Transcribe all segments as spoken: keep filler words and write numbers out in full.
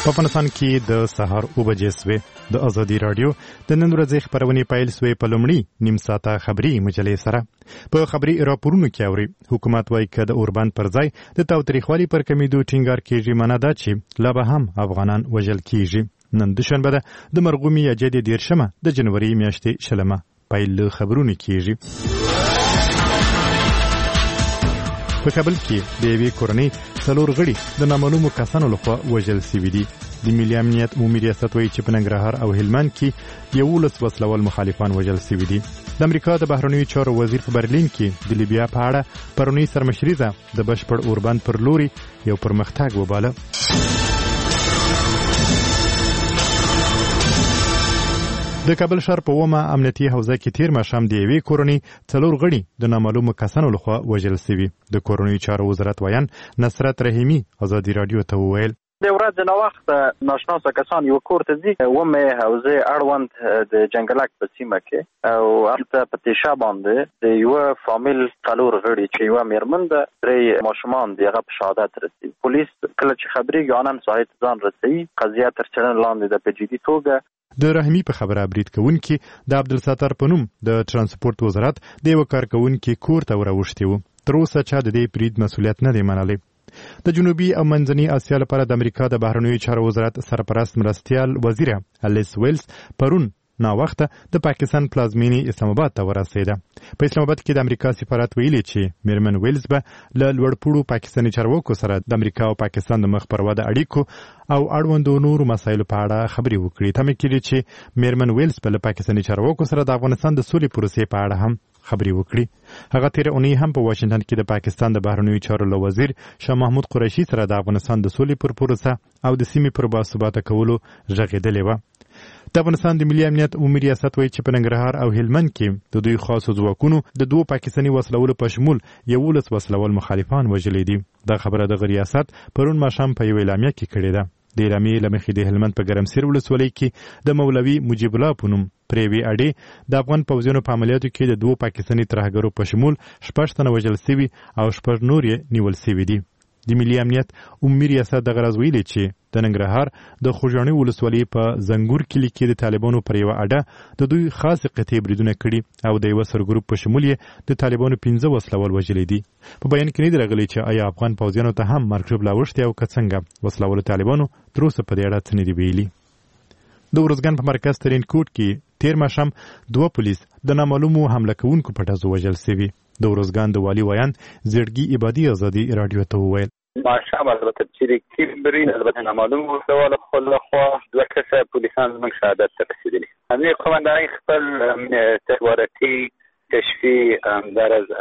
په افغانستان کې د سهار اوه بجې سوې د ازادي رادیو د نن ورځې خبرونه پیل سوې په لومړي نیم ساعته خبري مجلې سره په خبري راپورونو کې اوري حکومت وايي چې د اوربند پر ځای د تاوتریخوالي پر کمیدو ټینګار کیږي منه ده چې لا به هم افغانان وژل کیږي نن دوشنبه ده د مرغومي اجدي دیرشمه د جنوري میاشتې شلمه پیل خبرونه کیږي په کابل کې د یوې کورنۍ څلور غړي د نامعلومو کسانو لخوا وژل شوي دي د ملي امنیت عمومي ریاست وایي چې په ننګرهار او هلمند کې یولس وسلوال مخالفان وژل شوي دي د امریکا د بهرنیو چارو وزیر په برلین کې د لیبیا په اړه پرونی سرمشریزه د بشپړ اوربند پر لوري یو پرمختګ وباله د کابل ښار په اومه امنیتي حوزه کې تیر ماښام د یوې کورنۍ څلور غړي د نامعلومو کسانو لخوا وژل شوي د کورنیو چارو وزارت ویان نصرت رحیمي ازادي رادیو ته وویل د ورځې نه وخت ناشناسه کسان یو کور ته ځي اومه حوزه اړوند د جنګلک په سیمه کې او هلته په تیشه باندې د یو فامیل څلور غړي چې یو میرمن ده درې ماشومان دغه په شهادت رسي پولیس کله چې خبري ګانن سایت ځان رسي قضیه تر څېړنې لاندې د په جدي توګه د رحیمي په خبره برید کوونکي د عبدالستار په نوم د ترانسپورت وزارت د یو کارکونکي کور ته وروښتي وو تر اوسه چا د دې برید مسؤلیت نه دی منلی د جنوبي او منځني اسیا لپاره د امریکا د بهرنیو چارو وزارت سرپرست مرستیال وزیر الیس ویلز پرون نا وخته د پاکستان پلازمینی اسلام آباد ته ورسېده په اسلام آباد کې د امریکا سفارت ویلي چې میرمن ویلز به له لوړپوړو پاکستاني چارواکو سره د امریکا او پاکستان د مخ پر وده اړیکو او اړوندو نورو مسایلو په اړه خبرې وکړي تمه کړي چې میرمن ویلز په پاکستاني چارواکو سره د افغانستان د سولې پروسې په اړه هم خبرې وکړي هغه تیر اونۍ هم په واشنگټن کې د پاکستان د بهرنیو چارو له وزیر شاه محمود قریشي سره د افغانستان د سولې پر پروسه او د سیمې پر باثباته کولو غږېدلې وه د افغانستان د ملي امنیت عمومي ریاست وایي چې په ننګرهار او هلمند کې د دوی خاصو ځواکونو د دوو پاکستاني وسلوالو په شمول یولس وسلوال مخالفان وژلي دي دا خبره د ریاست پرون ماښام په یو اعلامیه کې کړې ده د اعلامیې له مخې د هلمند په ګرمسیر ولسوالۍ کې د مولوي مجیب الله په نوم پرې یوې اډې د افغان پوځیانو په عملیاتو کې د دوو پاکستاني ترهګرو په شمول شپږ تنه وژل سوي او شپږ نور یې نیول سوي دي د ملي امنیت عمومي ریاست دغه ورځ ویلي چې د ننګرهار د خوږاڼي ولسوالۍ په زنګور کلي کې د طالبانو پر یوه اډه د دوی خاص قطعې بریدونه کړي او د یوه سرګروپ په شمول یې د طالبانو پنځه وسلوال وژلي دي په بیان کې نه دی راغلی چې آیا افغان پوځیانو ته هم مرګ ژوبله اوښتې او که څنګه وسلوالو طالبانو تر اوسه په دې اړه څه نه دي ویلي د ارزګان په مرکز ترینکوټ کې تیر ماښام دوه پولیس د نامعلومو حمله کوونکو په ډزو وژل سوي د ارزګان د والي ویان زړګي عبادي ازادي رادیو ته وویل ماښام البته چې کیمبرین البته نامعلوم وسلوال خلخوا دوه کسه پولیسان زموږ شهادت ته رسېدلي امنیت قومندان خپل تحوارتي کشفي در از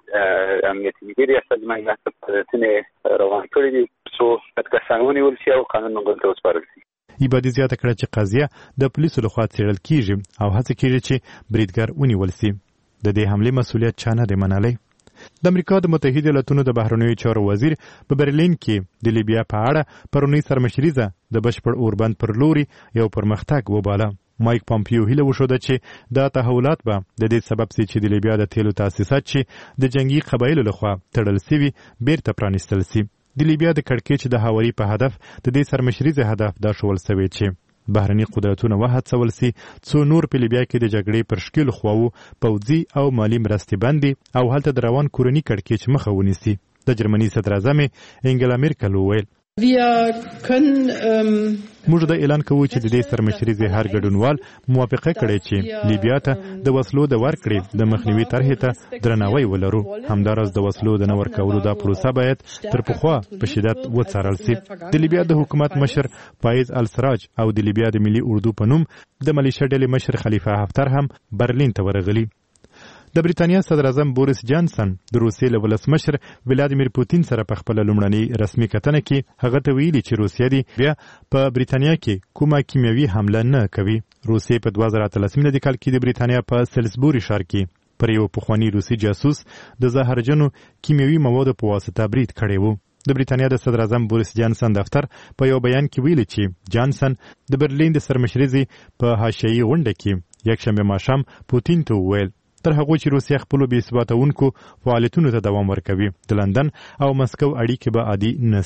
امنیت ملي ریاست زموږ فعالیتونه روان کړي دي څو کسان ونیول شي او قانون منګولو ته وسپارل شي عبادي زیاته کړه چې قضیه د پولیسو لخوا څېړل کیږي او هڅه کیږي چې بریدګر ونیول شي د دې حملې مسؤلیت چا نه دی منلی د امریکا د متحده ایالاتونو د بهرنیو چارو وزیر په برلین کې د لیبیا په اړه پرونی سرمشریزه د بشپړ اوربند پر لوري یو پرمختګ وباله مایک پامپیو هیله وښوده چې دا تحولات به د دې سبب شي چې د لیبیا د تیلو تاسیسات چې د جنگي قبایلو لخوا تړل سوي بیرته پرانیستل شي د لیبیا د کړکېچ د هواري په هدف د دې سرمشریزه هدف دا شول سوی چې بهرني قدرتونه وهڅول سي څو نور په لیبیا کې د جګړې پر شکل خواو پوځي او مالی مرستې بندي او هلته د روان کورني کړکېچ مخه ونیسي د جرمني صدر اعظم انګلا میرکل وویل موږ دا اعلان کوو چې د دې سرمشریزې هر ګډونوال موافقه کړې چې لیبیا ته د وسلو د ورکړې د مخنیوي طرحې ته درناوی ولرو همداراز د وسلو د نه ورکولو دا پروسه باید تر پخوا په شدت وڅارل شي د لیبیا د حکومت مشر فایز السراج او د لیبیا د ملي اردو په نوم د ملیشه ډلې مشر خلیفه حفتر هم برلین ته ورغلي د بریتانیا صدر اعظم بوریس جانسن د روسیې له ولسمشر ولادیمیر پوتین سره په خپل لومړنۍ رسمي کتنه کې هغه ته ویلي چې روسیه دی بیا په بریتانیا کې کومه کیمیاوي حمله نه کوي روسیې په دوه زره اتلسم کال کې د بریتانیا په سلزبوري ښار کې پر یو پخوانی روسي جاسوس د زهرجنو کیمیاوي موادو په واسطه برید کړی و د بریتانیا د صدر اعظم بوریس جانسن دفتر په یو بیان کې ویلي چې جانسن د برلین د سرمشریزې په حاشیه‌ایي غونډه کې یکشنبه ماښام پوتین ته وویل تر هغه چې روسیه خپل بې ثباتونکو فعالیتونو ته دوام ورکوي د لندن او مسکو اړیکې به عادي نشي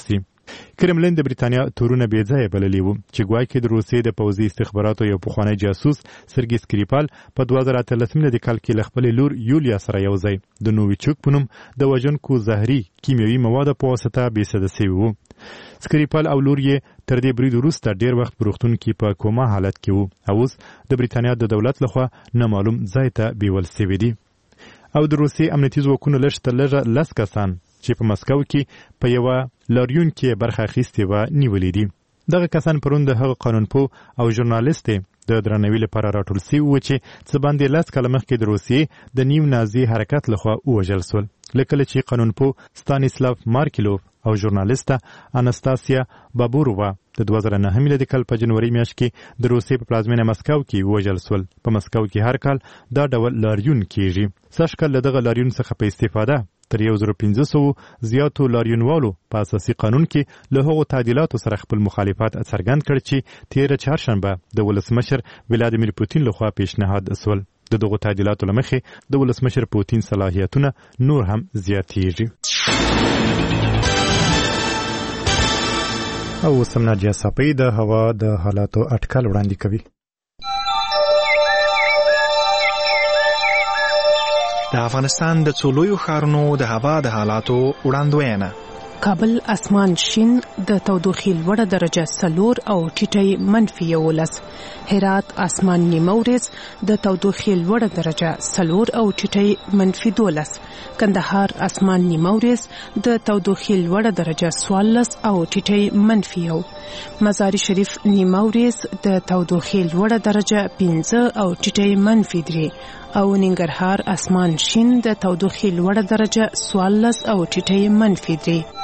کرملین د بریتانیا تورونه بې ځایه بللي وو چې ګواکې د روسیې د پوځي استخباراتو یو پخوانی جاسوس سرګي سکریپال په دوه زره اتلس میلادي کال کې له خپلې لور یولیا سره یو ځای د نوویچوک په نوم د وژونکو زهري کیمیاوي موادو په واسطه بېسده سوي وو. سکریپال او لور یې تر دې برید وروسته ډېر وخت په روغتون کې په کوما حالت کې وو او اوس د بریتانیا د دولت لخوا نامعلوم ځای ته بیول سوي دي. او د روسیې امنیتي ځواکونو لږ تر لږه لس کسان چې په مسکو کې په یوه لاریون کې برخه اخیستې وه نیولي دي. دغه کسان پرون د هغه قانونپوه او ژورنالیست د درناوي لپاره راټول سوي وو چې څه باندې لس کاله مخکې د روسیې د نیو نازي حرکت لخوا ووژل سول. له کله چې قانونپوه ستانیسلاف مارکیلوف او ژورنالیسته انستاسیا بابورووا د دوه زره نهه میلادي کال په جنوري میاشت کې د روسیې په پلازمینه مسکو کې ووژل سول. په مسکو کې هر کال دا ډول لاریون کیږي. سږ کال له دغه لاریون څخه په استفاده تر یو زره پنځه سوه زیاتو لاریونوالو په اساسي قانون کې له هغو تعدیلاتو سره خپل مخالفت څرګند کړ چې تېره چهارشنبه د ولسمشر ولادیمیر پوتین لخوا پیشنهاد سول. د دغو تعدیلاتو له مخې د ولسمشر پوتین صلاحیتونه نور هم زیاتیږي. او سمنا جیا صاحب د هوا د حالاتو اټکل وړاندې کوي. د افغانستان د څو لویو ښارونو د هوا د حالاتو وړاندوینه. کابل اسمان شین د تودوخې لوړه درجه څلور او ټیټه منفي یولس. هرات اسمان نیمه ورځ د تودوخې لوړه درجه څلور او ټیټه منفي دولس. کندهار اسمان نیمه ورځ د تودوخې لوړه درجه څوارلس او ټیټه منفي یو. مزار شریف نیمه ورځ د تودوخې لوړه درجه پنځه او ټیټه منفي درې. او ننګرهار اسمان شین د تودوخې لوړه درجه څوارلس او ټیټه منفي درې.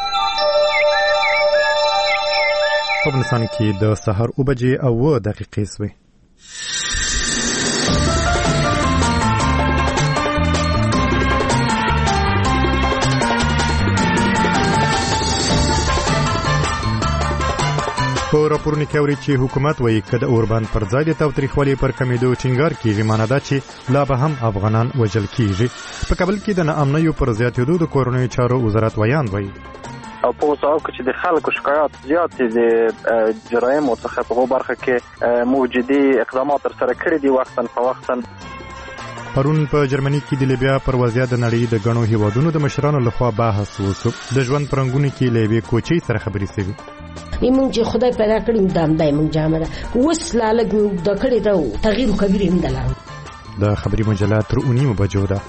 په افغانستان کې د سهار اوه بجې او اوه دقیقې سوې. په راپورونو کې اوري چې حکومت وایي که د اوربند پر ځای د تاوتریخوالي پر کمیدو ټینګار کیږي معنی دا چې لا به هم افغانان وژل کیږي. په کابل کې د ناامنیو پر زیاتېدو د کورنیو چارو وزارت ویان وایي او په اوسه کې چې د خلکو شکایات زیات دي د جرایمو څخه په برخه کې موجودي اقدامات تر سره کړي دي وختاً په وختاً. پرون په جرمني کې د لیبیا پر وضعیت د نړۍ د غنو هیوادونو د مشرانو لخوا بحث وشو. د ژوند پرنګونو کې لیبیا کوچي سره خبرې شوې. ایمون چې خدای پیدا کړی دام دای مونږ جامره وس لاله د کړي دا تغییر کبیر هم دلاره. د خبري مجله تر اونیمو بجو ده.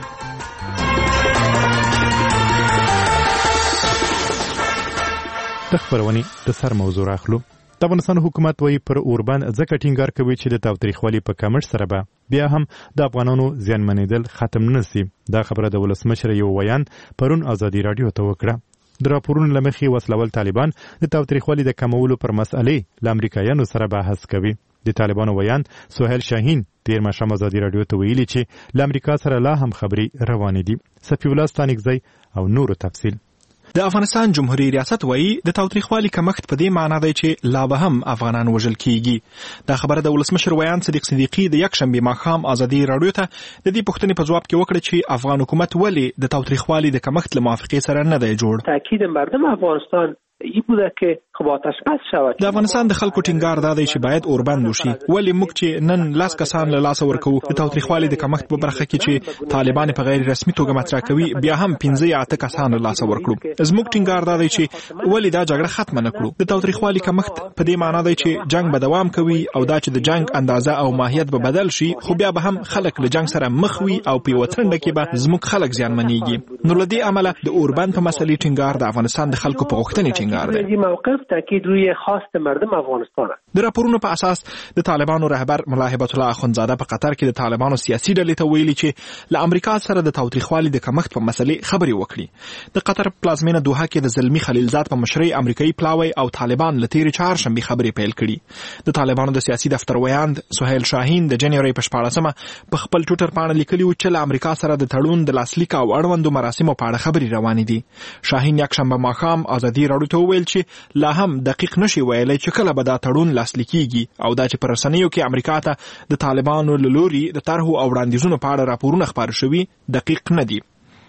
د خبرونې د سر موضوع راخلو. د افغانستان حکومت وایي پر اوربند ځکه ټینګار کوي چې د تاوتریخوالي په کمښت سره به بیا هم د افغانانو زیانمنېدل ختم نشي. دا خبره د ولسمشر یو ویان پرون ازادي رادیو ته وکړه. د راپورونو له مخې وسلول طالبان د تاوتریخوالي د کمولو پر مسئلې له امریکایانو سره بحث کوي. د طالبانو ویان سهیل شاهین تیر ماښام ازادي رادیو ته ویلي چې له امریکا سره لا هم خبرې روانې دي. صفي الله ستانکزی او نورو تفصیل. د افغانستان جمهوریت ریاست وایي د تاوتریخوالي کمښت په دې معنی دی چې لا به هم افغانان وژل کیږي. دا خبره د ولسمشر ویان صدیق صدیقي د یکشنبې ماښام ازادي رادیو ته د دې پوښتنې په ځواب کې وکړه چې افغان حکومت ولې د تاوتریخوالي د کمښت له موافقې سره نه دی جوړ. تاکید مردم افغانستان ای بوده که خب آتش بس شود. د افغانستان د خلکو ټینګار دا دی چې باید اوربند وشي. ولې موږ چې نن لاس کسان له لاسه ورکو د تاوتریخوالي د کمښت په برخه کې چې طالبان په غیر رسمي توګه مطرح کوي بیا هم پنځه یا اته کسان له لاسه ورکړو. زموږ ټینګار دا دی چې ولې دا جګړه ختم نه کړو. د تاوتریخوالي کمښت په دې معنی دی چې جنگ به دوام کوي او دا چې د جنگ اندازه او ماهیت به بدل شي خو بیا به هم خلک له جنگ سره مخ وي او په وطن کې به زموږ خلک زیانمنېږي. نو له دې امله د اوربند په مسلې ټینګار د افغانستان د خلکو په غوښتنې ټینګار دی. تاکید روی خواست مردم افغانستان است. د راپورونو په اساس د طالبانو رهبر ملا هبت الله اخوندزاده په قطر کې د طالبانو سیاسي ډلې ته ویلي چې له امریکا سره د تاوتریخوالي د کمښت په مسلې خبرې وکړي. د قطر پلازمینه دوحه کې د زلمی خلیلزاد په مشرۍ امریکایي پلاوی او طالبان له تیرې چهارشنبې خبرې پیل کړي. د طالبانو د سیاسي دفتر ویاند سهیل شاهین د جنوري په شپاړسمه په خپل ټویټر باندې لیکلي و چې له امریکا سره د تړون د لاسلیک او اړوندو مراسمو په اړه خبرې روانې دي. شاهین یکشنبه ماښام ازادي رادیو ته وویل چې لا هم دقیق نشي ویلای چې کله به دا تړون لاسلیکيږي او دا چې پر رسنیو کې امریکا ته د طالبانو له لوري د طرحو او وړاندیزونو په اړه راپورونه خپاره شوي دقیق نه دي.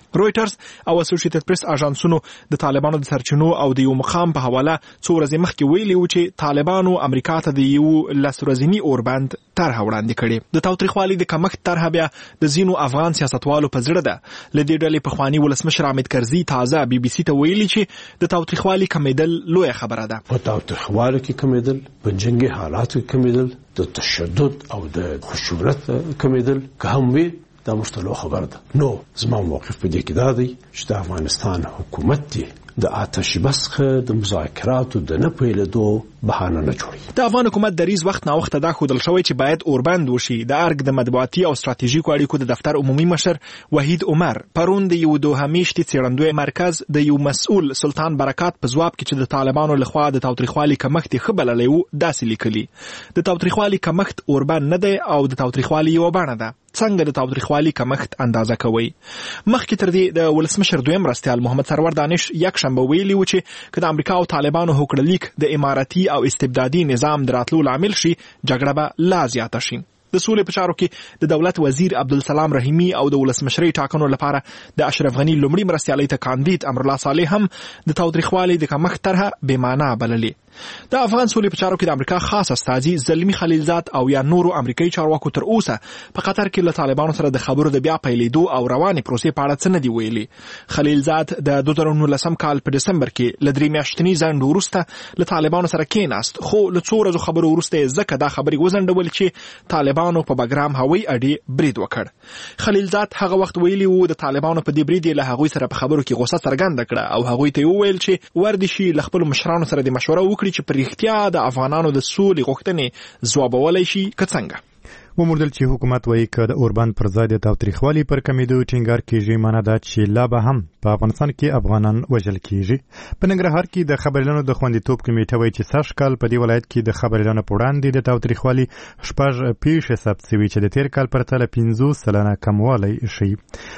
رويټرز او اسوسییټډ پریس اژانسونو د طالبانو د سرچینو او د یو مقام په حواله څو ورځې مخکې ویلي و چې طالبانو امریکا ته د یو لس ورځني اوربند طرحه وړاندې کړې. د تاوتریخوالي د کمښت طرحه بیا د ځینو افغان سیاستوالو په زړه ده. له دې ډلې پخواني ولسمشر حامد کرزي تازه بي بي سي ته ویلي چې د تاوتریخوالي کمیدل لویه خبره ده. په تاوتریخوالي کې کمیدل، په جنگي حالاتو کې کمیدل، د تشدد او د خشونت کمیدل که هم وي دا مشتلو خبر ده. نو زما موقف په دې کې دا دی چې د افغانستان حکومت دی د آتش بسخه د مذاکراتو د نه پیلېدو بهانه نه جوړي. د افغان حکومت دریځ وخت نا وخت دا ښودل شوی چې باید اوربند وشي. د ارګ د مطبوعاتي او ستراتیژیکو اړیکو د دفتر عمومي مشر وحید عمر پرون د یو دوه میاشتې څېړندوی مرکز د یو مسؤل سلطان برکات په ځواب کې چې د طالبانو لخوا د تاوتریخوالي کمښت ښه بللی و داسې لیکلي: د تاوتریخوالي کمښت اوربند نه دی او د تاوتریخوالي یوه بڼه ده. څنګه د تاوتریخوالي کمښت اندازه کوي؟ مخکې تر دې د ولسمشر دویم مرستیال محمد سرور دانش یک شنبه ویلي و چې که د امریکا او طالبانو هوکړلیک د اماراتي او استبدادي نظام د راتلو لامل شي، جګړه به لا زیاته شي. د سولې په چارو کې د دولت وزیر عبدالسلام رحیمي او د ولسمشرۍ ټاکنو لپاره د اشرف غني لومړي مرستیالۍ ته کاندید امرالله صالح هم د تاوتریخوالي د کمښت طرحه بې معنا بللې. د افغان سولې په چارو کې د امریکا خاص استازي زلمی خلیلزاد او یا نورو امریکایي چارواکو تر اوسه په قطر کې له طالبانو سره د خبرو د بیا پیلېدو او روانې پروسې په اړه څه نه دي ویلي. خلیلزاد د دوه زره نولسم کال په ډسمبر کې له درې میاشتني ځنډ وروسته له طالبانو سره کېناست، خو له څو ورځو خبرو وروسته یې ځکه دا خبرې وځنډول چې طالبانو په بګرام هوایي اډې برید وکړ. خلیلزاد هغه وخت ویلي و د طالبانو په دې برید یې له هغوی سره په خبرو کې غوسه څرګنده کړه او هغوی ته یې وویل چې ور دې شي له خپلو مشرانو سره د مشوره وکړي چې په رښتیا د افغانانو د سولې غوښتنې ځوابولی شي که څنګه. وموندل چې حکومت وایي که د اوربند پر ځای د تاوتریخوالي پر کمیدو ټینګار کیږي، معنی ده چې لا به هم په افغانستان کې افغانان وژل کیږي. په ننګرهار کې د خبریالانو د خوندیتوب کمیټه وایي چې سږ کال په دې ولایت کې د خبریالانو په وړاندې د تاوتریخوالي شپږ پیښې ثبت شوي چې د تیر کال پرتله پنځوس سلنه کموالی ښیي.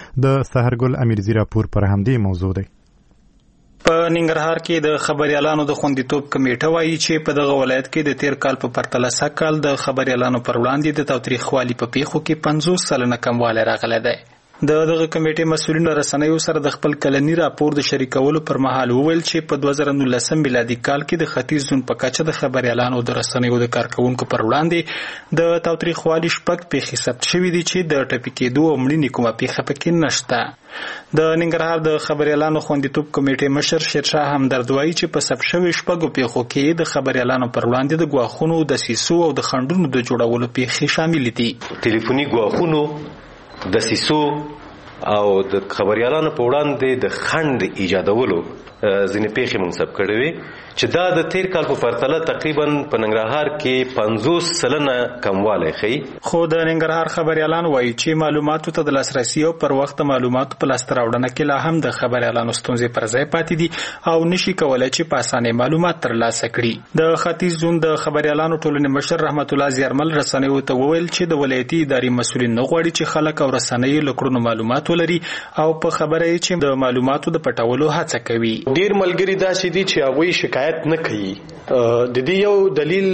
د سحرګل امیرزي راپور پر همدې موضوع دی. په ننګرهار کې د خبریالانو د خوندیتوب کمیټه وایي چې په دغه ولایت کې د تیر کال په پرتله سږ کال د خبریالانو پر وړاندې د تاوتریخوالي په پیښو کې پنځوس سلنه کموالی راغلی دی. د دغه کمیټې مسؤلین رسنیو سره د خپل کلني راپور د شریکولو پر مهال وویل چې په دوه زره نولسم میلادي کال کې د ختیځ زون په کچه د خبریالانو د رسنیو د کارکونکو پر وړاندې د تاوتریخوالي شپږ پیښې ثبت شوي دي چې د ټپي کېدو او مړینې کومه پیښه پکې نشته. د ننګرهار د خبریالانو خوندیتوب کمیټې مشر شیرشاه همدرد وایي چې په ثبت شوي شپږو پیښو کې د خبریالانو پر وړاندې د ګواښونو، دسیسو او د خنډونو د جوړولو پیښې شاملې دي. ټلیفوني ګواښونو، دسیسو او د خبریالانو په وړاندې د خنډ ایجادولو ځینې پیښې موږ ثبت کړې وې چې دا د تیر کال په پرتله تقریبا په ننګرهار کې پنځوس سلنه کموالی ښیي. خو د ننګرهار خبریالان وایي چې معلوماتو ته د لاسرسي او پر وخت معلوماتو په لاسته راوړنه کې لا هم د خبریالانو ستونزې پر ځای پاتې دي او نشي کولی چې په اسانۍ معلومات ترلاسه کړي. د ختیځ زون د خبریالانو ټولنې مشر رحمت الله زیارمل رسنیو ته وویل چې د ولایتي ادارې مسؤلین نه غواړي چې خلک او رسنۍ له کړنو معلومات ولري او په خبره یې چې د معلوماتو د پټولو هڅه کوي. ډیر ملګری داسې دي چې هغوی شکایت نه کوي. د دې یو دلیل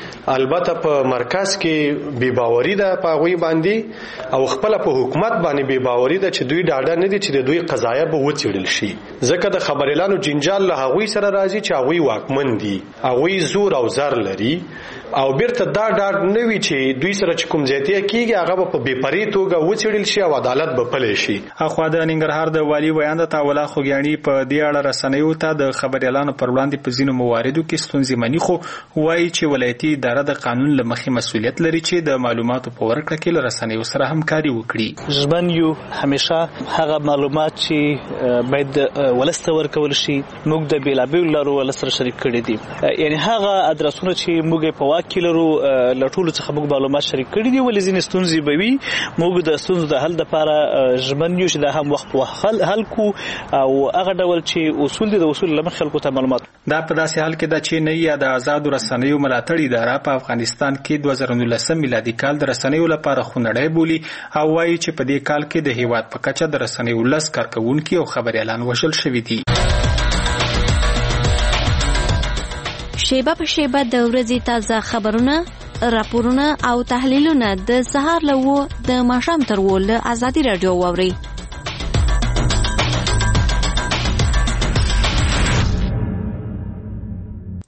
البته په مرکز کې بې باوري ده په هغوی باندې او خپل په حکومت باندې بې باوري ده چې دوی ډاډه نه دي چې د دوی قضایه به وڅېړل شي. ځکه د خبریالانو جنجال له هغوی سره راځي چې هغوی واکمن دي، هغوی زور او زر لري او بیرته دا ډاډ نه وي چې دوی سره چې کوم زیاتیه کیږي هغه به په بې پرې توګه وڅېړل شي او عدالت به پلی شي. اخوا د ننګرهار د والي ویاند عطاالله خوږیاڼي په دې اړه رسنیو ته د خبریالانو پر وړاندې په ځینو مواردو کې ستونزې مني، خو وایي چې ولایتي اداره د قانون له مخې مسؤلیت لري چې د معلوماتو په ورکړه کې له رسنیو سره همکاري وکړي. ژمن یو همیشه هغه معلومات چې باید ولس ته ورکول شي موږ د بېلابېلو لارو ولس سره شریک کړي دي. یعنی هغه ادرسونه چې موږ په واک کې لرو له ټولو څخه موږ معلومات شریک کړي دي، ولې ځینې ستونزې به وي موږ د ستونزو د حل دپاره ژمن یو چې دا هم وخت په وخت حل کړو او هغه ډول چې اصول دي د اصول له مخې خلکو ته معلومات. دا په داسې حال کې ده چې نه یا د آزادو رسنیو ملاتړ اداره په افغانستان کې دوه زره نولسم میلادي کال د رسنیو لپاره خونړی بولي او وایي چې په دې کال کې د هیواد په کچه د رسنیو لس کارکوونکي او خبریالان وژل شوي دي. شیبه په شیبه د ورځې تازه خبرونه، راپورونه او تحلیلونه د سهار له اوه د ماښام تر اووه له ازادي راډیو واورئ.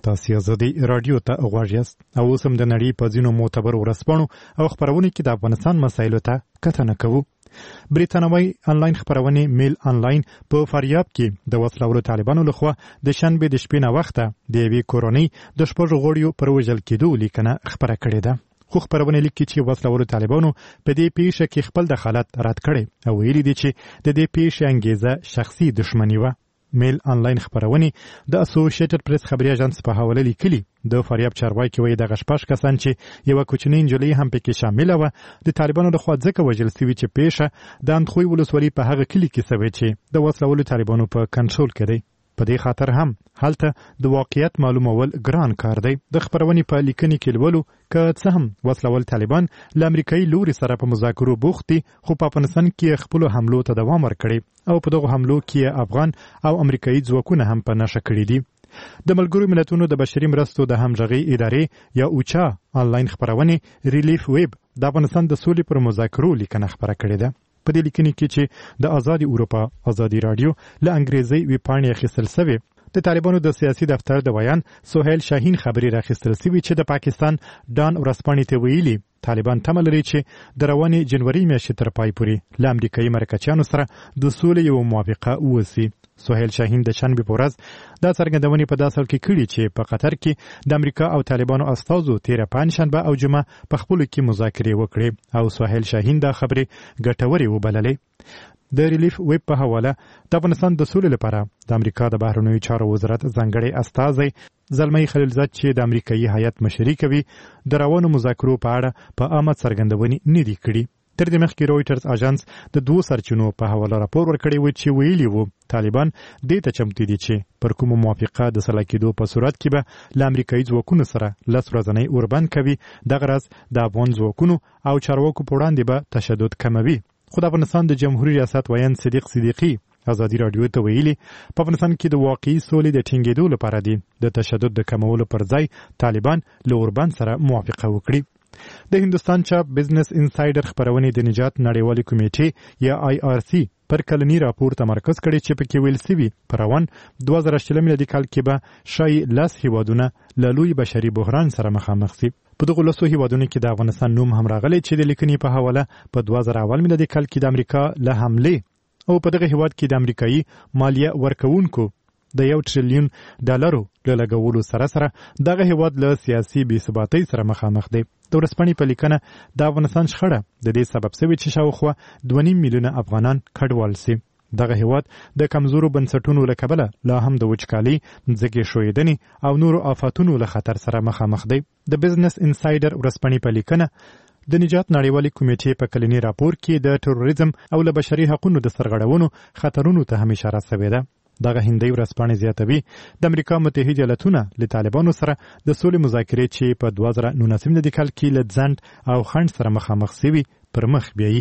تاسو زدي رادیو ته غواړئ او سم د نړۍ په ځینو معتبر ورسپانو او خبرونه کې د افغانستان مسایلو ته کتنه کوو. بریتانوي انلاین خبرونه میل انلاین په فاریاب کې د وسلوالو طالبانو لخوا د شنبه د شپې نه وخته د یوې کورونی د شپږ غړیو پر وژل کېدو لیکنه خبره کړې ده. خو خبرونه لیکي چې وسلوالو طالبانو په دې پیښه کې خپل دخالت رد کړي او ویلي دي چې د دې پیښې انګیزه شخصي دښمني و. میل انلاین خبرونه د اسوسییټډ پریس خبري اژانس په حواله لیکلي د فاریاب چارواکي وایي د غشپاش کسان چې یو کوچنی انجلۍ هم پکې شامل و د طالبانو د خوا ځکه وژل سوي چې پیښه د اندخوی ولسوالۍ په هغه کلی کې سوي چې د وسلوالو طالبانو په کنټرول کې دی. په دې خاطر هم هلته د واقعیت معلومول ګران کار دی. د خبرونې په لیکنې کې لولو که څه هم وسلوال طالبان له امریکایي لوري سره په مذاکرو بوخت دي خو په افغانستان کې خپل حملو ته دوام ورکړي او په دغه حملو کې افغان او امریکایي ځواکونه هم په نشه کړي دي. د ملګرو ملتونو د بشري مرستو د همغږي ادارې یا اوچا انلاین خبرونه ریلیف ویب د افغانستان د سولې پر مذاکرو لیکنه خبره کړې ده. په دې لیکنې کې چې د آزادي اروپا آزادي رادیو له انګریزي ویبپاڼې اخیستل شوی د طالبانو د سیاسي دفتر د ویان سهیل شاهین خبري راخیستل شوی چې د پاکستان ډان ورسپانې ته ویلي طالبان تمه لري چې د روانې جنوري میاشتې تر پای پورې له امریکایي مرکچیانو سره د سولې یو موافقه ووسي. سهیل شاهین د شنبه په ورځ دا څرګندونې په داسې حال کې کړي چې په قطر کې د امریکا او طالبانو استازو تیر پنځشنبه او جمعه په خپل کې مذاکرې وکړي او سهیل شاهین دا خبرې ګټورې وبللې. د ریلیف ویب په حواله د افغانستان د سولې لپاره د امریکا د بهرنیو چارو وزارت ځانګړی استازی زلمی خلیلزاد چې د امریکایي هیئت مشري کوي د روانو مذاکرو په اړه په عامه څرګندونې نه دي کړي. تر دې مخکې رويټرز اژانس د دوه سرچینو په حواله راپور ورکړی و چې ویلي وو طالبان دې ته چمتو دي چې پر کومه موافقه د سلا کېدو په صورت کې به له امریکایي ځواکونو سره لس ورځنۍ اوربند کوي. دغه راز د افغان ځواکونو او چارواکو په وړاندې به تشدد کموي. خو د افغانستان د جمهوریت ریاست ویان صدیق صدیقي آزادي رادیو ته ویلي په افغانستان کې د واقعي سولې د ټینګېدو لپاره دي د تشدد د کمولو پر ځای طالبان له اوربند سره موافقه وکړي. د هندستان چاپ بزنس انسایډر خبرونه د نجات نړیوالې کمیټې یا آی آر سی پر کلنی راپور تمرکز کړي چې په کې ویل سوي پر روان دوه زره شپږ میلادي کال کې به شای لاس هیوادونه له لوی بشري بحران سره مخامخ شي. په دغه لسو هیوادونو کې د افغانستان نوم هم راغلی چې د لیکنې په حواله په دوه زره اول میلادي کال کې د امریکا له حمله او په دغه هیواد کې د امریکایي مالیه ورکوونکو د یو ټریلیون ډالرو له لګولو سره سره دغه هیواد له سیاسي بې ثباتۍ سره مخامخ دی. د ورسپانې په لیکنه د افغانستان شخړه د دې سبب شوې چې شاوخوا دوه نیم میلیونه افغانان کډوال سي. دغه هیواد د کمزورو بنسټونو له کبله لا هم د وچکالۍ ځکه شویدنې او نورو آفاتونو له خطر سره مخامخ دی. د بزنس انسایډر ورسپانې په لیکنه د نجات نړیوالې کمیټې په کلنی راپور کې د تروریزم او له بشري حقوقو د سرغړونو خطرونو ته هم اشاره شوې ده. دغه هندۍ ورځپاڼې زیاتوي د امریکا متحده ایالاتونه له طالبانو سره د سولې مذاکرې چې په دوه زره نولس میلادي کال کې له ځنډ او خنډ سره مخامخ شوي پر مخ بیایي.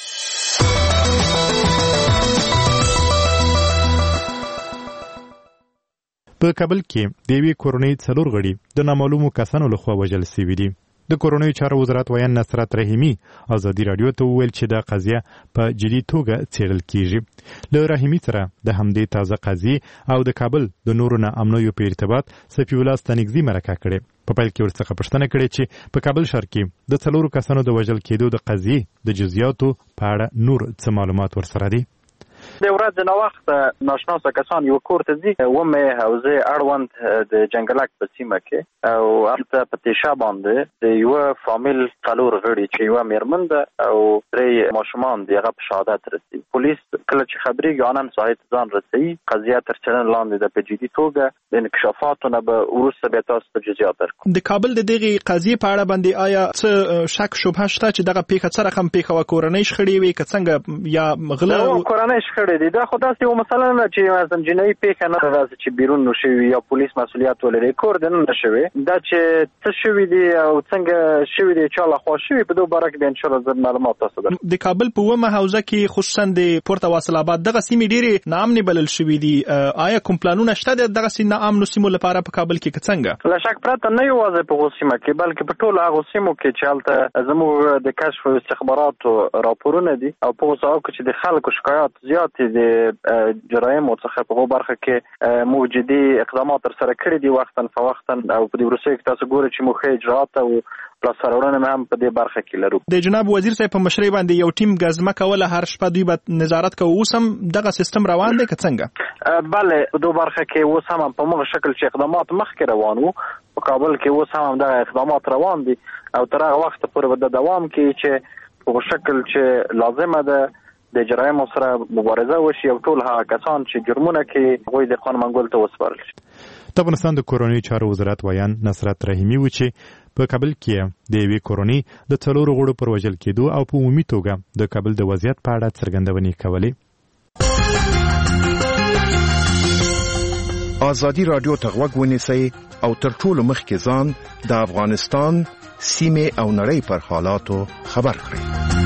په کابل کې د یوې کورنۍ څلور غړي د نامعلومو کسانو لخوا وژل شوي دي. د کورنیو چارو وزارت ویان نصرت رحیمی آزادي رادیو ته وویل چې دا قضیه په جدي توګه څېړل کیږي. له رحیمی سره د همدې تازه قضیې او د کابل د نورو ناامنیو په ارتباط صفي الله ستانکزي مرکه کړې. په پیل کې ورڅخه پوښتنه کړې چې په کابل ښار کې د څلورو کسانو د وژل کېدو د قضیې د جزئیاتو په اړه نور څه معلومات ورسره دي. د ورځ نه وخت ناشناسه کسان یو کور ته ځي و مې حوزه اړوند د جنگلک په سیمه کې او هلته په تیشا باندې د یو فامیل څلور غړي چې یو میرمن ده او درې ماشومان دغه په شهادت رسي. پولیس کله چې خبري غانن صحت ځان رسي قضیه تر چلن لاندې د پجیدي توګه د انکشافاتونه به ورسره به تاسو ته جزئیات درکړو. د کابل د دغه قضیې په اړه باندې آیا څه شک شبهه شته چې دغه پیښه سره هم پیښه و کورنۍ شخړې وي که څنګه یا غله کورنۍ شخړې دي؟ دا خو داسې یو مسله نه چې مثلا جنایي پیښه نه راځي چې بیرون نشوي یا پولیس مسؤلیت ولري. کور د نه شوي دا چې څه شوي دي او څنګه شوي دي چې الله خو شوي په دوه باره کې به ان شاء الله زر معلومات تاسو درکړم. د کابل په ومه حوزه کې خصوصا د پورته واصل آباد دغه سیمې ډېرې ناامنې بلل شوي دي. آیا کوم پلانونه شته دغه سیمې ناامنو سیمو لپاره په کابل کې څنګه؟ لا شک پرته نه یوازې په سیمه کې بلکې په ټولو هغو سیمو کې چې هلته زموږ د کشف او استخباراتو راپورونه دي او په اوسه کې چې د خلکو شکایات زیات تحقیقات د جرایم څخه په برخه کې موجودي اقدامات تر سره کړي دي وختاً فوختاً او په دې وروسته کې تاسو ګورئ چې موږ اجرات او پلاسرونه هم په دې برخه کې لرو. د جناب وزیر صاحب په مشرۍ باندې یو ټیم غزمه کوله هر شپه دوی به نظارت کوي. اوس هم دغه سیستم روان دی که څنګه؟ بله په دوه برخه کې اوس هم په موږ شکل چې اقدامات مخکې روان وو په کابل کې اوس هم دغه اقدامات روان دي او تر هغه وخت پورې به د دوام کوي چې په شکل چې لازمه ده د جرایم سره مبارزه وشي او ټول هغه کسان چې جرمونه کوي هغوی د قانون منګول ته وسپارل شي. د افغانستان د کورنیو چارو وزارت ویان نصرت رحیمي و چې په کابل کې د یوې کورنۍ د څلورو غړو پر وژل کېدو او په عمومي توګه د کابل د وضعیت په اړه څرګندونې کولې. ازادي رادیو ته غوږ ونیسئ او تر ټولو مخکې ځان د افغانستان سیمې او نړۍ پر حالاتو خبر کړئ.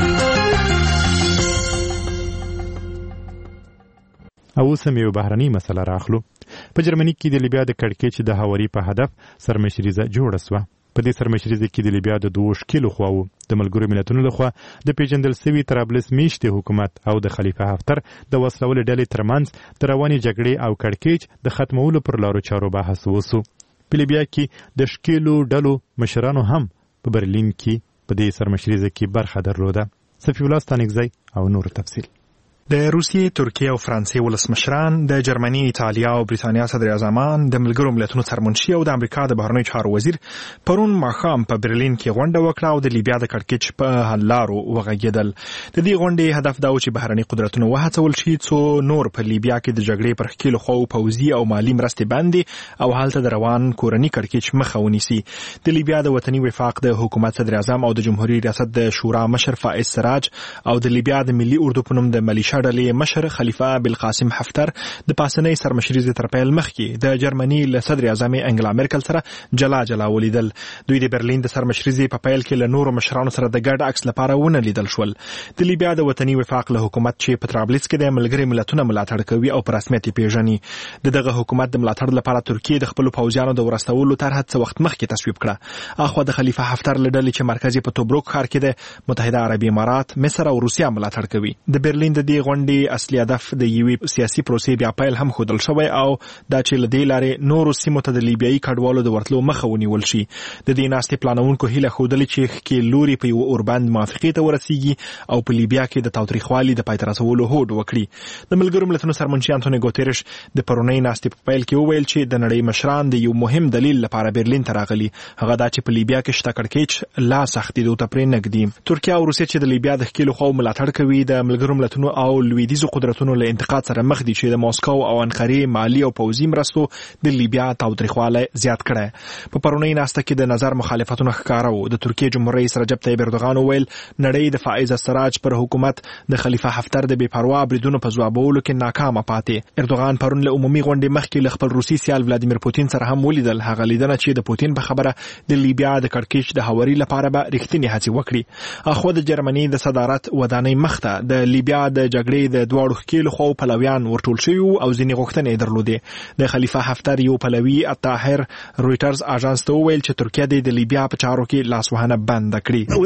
او اوس هم یو بهرنۍ مسله راخلو. په جرمني کې د لیبیا د کړکېچ د هواري په هدف سرمشریزه جوړه سوه. په دې سرمشریزه کې د لیبیا د دوو ښکېلو خواوو د ملګرو ملتونو لخوا د پیژندل سوي طرابلس میشتې حکومت او د خلیفه حفتر د وسلولې ډلې ترمنځ د روانې جګړې او کړکېچ د ختمولو پر لارو چارو بحث وسو. په لیبیا کې د ښکېلو ډلو مشرانو هم په برلین کې په دې سرمشریزه کې برخه درلوده. صفي الله ستانکزی او نور تفصیل. د روسیې، ترکیې او فرانسې ولسمشران، د جرمني، ایتالیا او بریتانیا صدر اعظمان، د ملګرو ملتونو سرمنشي او د امریکا د بهرنیو چارو وزیر پرون ماښام په برلین کې غونډه وکړه او د لیبیا د کړکېچ په حل لارو وغږېدل. د دې غونډې هدف دا و چې بهرني قدرتونه وهڅول شي څو نور په لیبیا کې د جګړې پر ښکېلو خواوو پوځي او مالي مرستې بندي او هلته د روان کورني کړکېچ مخه ونیسي. د لیبیا د وطني وفاق د حکومت صدر اعظم او د جمهوریت ریاست د شورا مشر فائز سراج او د لیبیا د ملي اردو په نوم د ملیشا ډلې مشر خلیفه بالقاسم حفتر د پاسنۍ سرمشریزې تر پیل مخکې د جرمني له صدر اعظم انګلا میرکل سره جلا جلا ولیدل. دوی د برلین د سرمشریزې په پیل کې له نورو مشرانو سره د ګډ عکس لپاره ونه لیدل شول. د لیبیا د وطني وفاق له حکومت چې په طرابلس کې د ملګري ملتونو ملاتړ کوي او په رسمیت پیژني، د دغه حکومت د ملاتړ لپاره ترکیه د خپل پوځیانو د ورستولو طرحه څه وخت مخکې تصویب کړه. اخوا د خلیفه حفتر له ډلې چې مرکز په توبروک ښار کې د متحده عربي امارات، مصر او روسیا ملاتړ کوي. د برلین د دې غونډې اصلي هدف د یوې سیاسي پروسې بیا پیل هم ښودل شوی او دا چې له دې لارې نورو سیمو ته د لیبیایي کډوالو د ورتلو مخه ونیول شي. د دې ناستې پلانونکو هیله ښودلې چې ښکېلوري په یوه اوربند موافقې ته ورسیږي او په لیبیا کې د تاوتریخوالي د پای ته رسولو هوډ وکړي. د ملګرو ملتونو سرمنشي انټونی ګوتیرش د پرونۍ ناستې په پیل کې وویل چې د نړۍ مشران د یو مهم دلیل لپاره برلین ته راغلي، هغه دا چې په لیبیا کې شته کړکېچ لا سختېدو ته پرې نږدي. ترکیه او روسیه چې د لیبیا د ښکېلو خواو ملاتړ کوي د ملګرو ملتونو او لویدیځو قدرتونو له انتقاد سره مخ دي چې د ماسکو او انقرې مالی او پوځي مرستو د لیبیا تاوتریخوالی زیات کړی. په پرونۍ ناسته کې د نظر مخالفتونه ښکاره وو. د ترکیې جمهور رئیس رجب طیب اردوغان وویل نړۍ د فائز السراج پر حکومت د خلیفه حفتر د بې پروا بریدونو په ځوابولو کې ناکامه پاتې. اردوغان پرون له عمومي غونډې مخکې له خپل روسي سیال ولادیمیر پوتین سره هم ولیدل. هغه لیدنه چې د پوتین په خبره د لیبیا د کړکېچ د هواري لپاره به رښتینې هڅې وکړي. اخوا د جرمني د صدارت ودانۍ مخته د لیبیا د جګړې د دواړو ښکېلو خواو پلویان ورټول شوي او ځینې غوښتنې درلودې. د خلیفه حفتر یو پلوي الطاهر رویټرز اژانس ته وویل چې ترکیه د لیبیا په چارو کې لاسوهنه بنده کړي.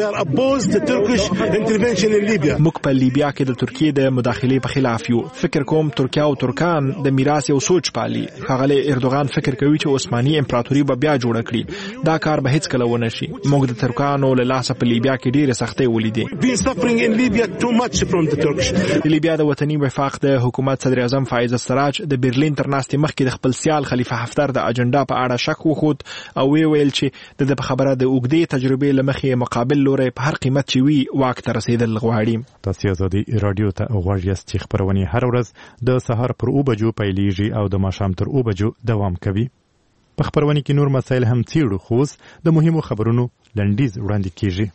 موږ په لیبیا کې د ترکیې د مداخلې په خلاف یو. فکر کوم ترکیه او ترکان د میراث یو سوچ پالي. ښاغلی اردوغان فکر کوي چې عثماني امپراتوري به بیا جوړه کړي. دا کار به هیڅ کله ونه شي. موږ د ترکانو له لاسه په لیبیا کې ډېرې سختۍ ولیدې. د لیبیا د وطني وفاق د حکومت صدر اعظم فائز السراج د برلین تر ناستې مخکې د خپل سیال خلیفه حفتر د اجنډا په اړه شک وښود او وی ویل چې د په خبره د اوږدې تجربې له مخې مقابل لوري په هر قیمت چې وي واک ته رسیدل غواړي. تاسو ازادي رادیو ته غواړئ چې خبرونه هر ورځ د سهار پر او بجو پیلېږي او د ماښام تر او بجو دوام کوي. په خبرونه کې نور مسایل هم څیړو خو د مهمو خبرونو لنډیز وړاندې کیږي.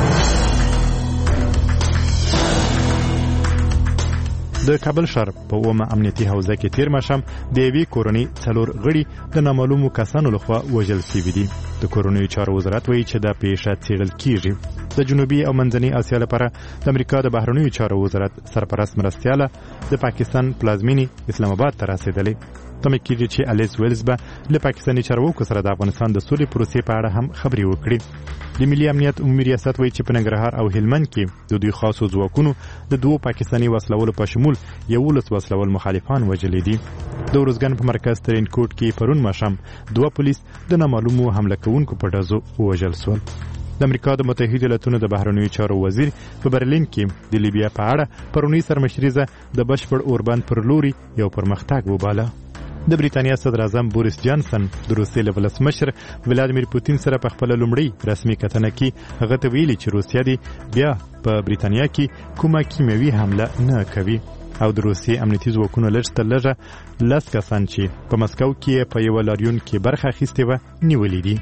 د کابل ښار په اومه امنیتي حوزه کې تیر ماښام د یوې کورنۍ څلور غړي د نامعلومو کسانو لخوا وژل شوي دي. د کورنیو چارو وزارت وایي چې دا پیښه څېړل کیږي. د جنوبي او منځنۍ اسیا لپاره د امریکا د بهرنیو چارو وزارت سرپرست مرستیاله د پاکستان پلازمینې اسلام آباد ته رسېدلې. تمه کیږي چې الیس ویلز به له پاکستاني چارواکو سره د افغانستان د سولې پروسې په اړه هم خبرې وکړي. د ملي امنیت عمومي ریاست وایي چې په ننګرهار او هلمند کې د دوی خاصو ځواکونو د دوو پاکستاني وسلوالو په شمول یولس وسلوال مخالفان وژلي دي. د ورزګان په مرکز ترین کوټ کې پرون ماښام دوه پولیس د نامعلومو حمله کوونکو په ډزو ووژل شول. د امریکا د متحده ایالاتونو د بهرنیو چارو وزیر په برلین کې د لیبیا په اړه پرونی سرمشریزه د بشپړ اوربند پر لوري یو پرمختګ وباله. د بریتانیا صدر اعظم بوریس جانسن د روسیې له ولسمشر ولادیمیر پوتین سره په خپل لومړی رسمي کتنه کې هغه ته ویلي چې روسیا دی بیا په بریتانیا کې کومه کیمیاوي حمله نه کوي او د روسیې امنیتي ځواکونو لږ تر لږه لس کسان چې په مسکو کې په یو لاریون کې برخه اخیستې وه نیولي دي.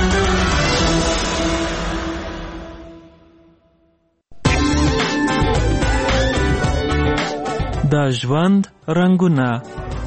د ژوند رنګونه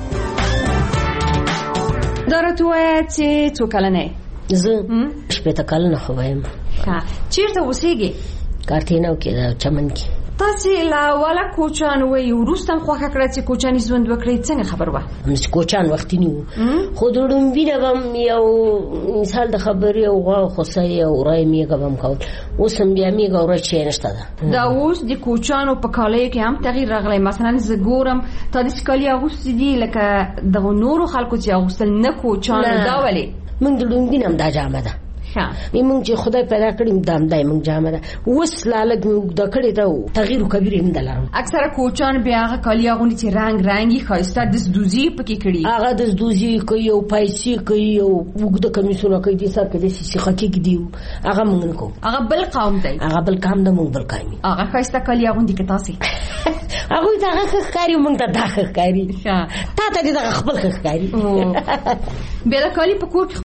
دا راته ووایه چې څو کلنه یې؟ زه شپېته کلنه خو به یم. چېرته اوسېږې؟ کارتینو کې د چمن کې. تاسې له اوله کوچان وئ وروسته هم خوښه کړه چې کوچاني ژوند وکړئ، څنګه خبر وه؟ چې کوچان وختي نه وو، خو د ړومبي نه به هم یو مثال د خبرې او غوا او خوسۍ او وری میږه به هم کول. اوس هم بیا میږه او وری شی نشته ده. دا اوس د کوچانو په کالیو کې هم تغییر راغلی. مثلا زه ګورم تا داسې کالي اغوستي دي لکه دغو نورو خلکو چې اغوستل نه کوچانو. دا ولې؟ موږ د ړومبي نه هم دا جامه ده. موږ چې خدای پیدا کړی دا هم دی موږ جامه ده. اوس لا لږ موږ د کړې ده تغییر کبیر یې نه لرم. اکثره کوچان بیا هغه کالي اغوندي چې رنګ رنګي ښایسته دزدوزي پکې کړي. هغه دزدوزي کوي او پیسې کوي او اوږده کمیسونه کوي، د سر کې داسې سیخه کېږدي، هغه موږ نه کوو. هغه بل قوم دی. هغه بل قوم ده، موږ بل قوم یو. هغه ښایسته کالي اغوندي که تاسې هغوی ته هغه ښه ښکاري، موږ ته دا ښه ښکاري. تا ته دې دغه خپل ښه ښکاري. بیا د کالي په کور کې